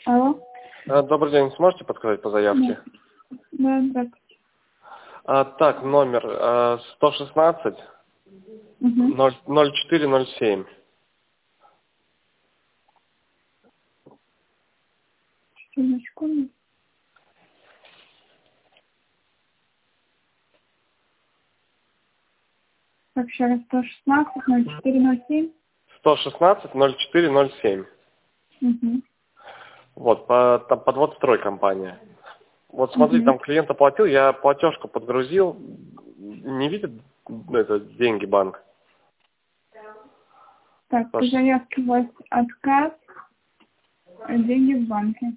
Алло. Добрый день, сможете подсказать по заявке? Да, здравствуйте. Так, номер 116 0407. Секундочку. Так, еще раз, 116 0407. 116 0407. Угу. Вот, там подвод стройкомпания. Вот смотрите, там клиент оплатил, я платежку подгрузил, не видит деньги банк. Так, по заявке у вас отказ, деньги в банке.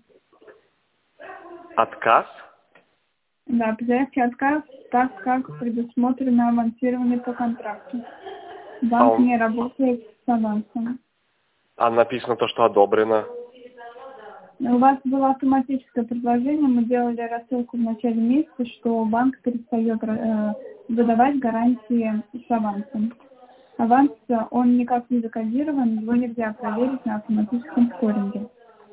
Отказ? Да, по заявке отказ, так как предусмотрено авансирование по контракту. Банк не работает с авансом. А написано то, что одобрено. У вас было автоматическое предложение, мы делали рассылку в начале месяца, что банк перестает выдавать гарантии с авансом. Аванс, он никак не закодирован, его нельзя проверить на автоматическом скоринге.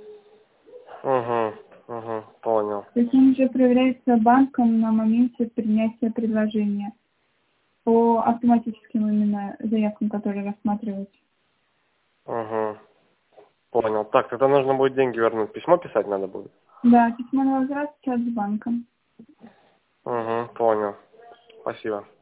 Понял. То есть он уже проверяется банком на моменте принятия предложения по автоматическим именно заявкам, которые рассматриваются. Понял. Так, тогда нужно будет деньги вернуть. Письмо писать надо будет? Да, письмо на возврат сейчас с банком. Понял. Спасибо.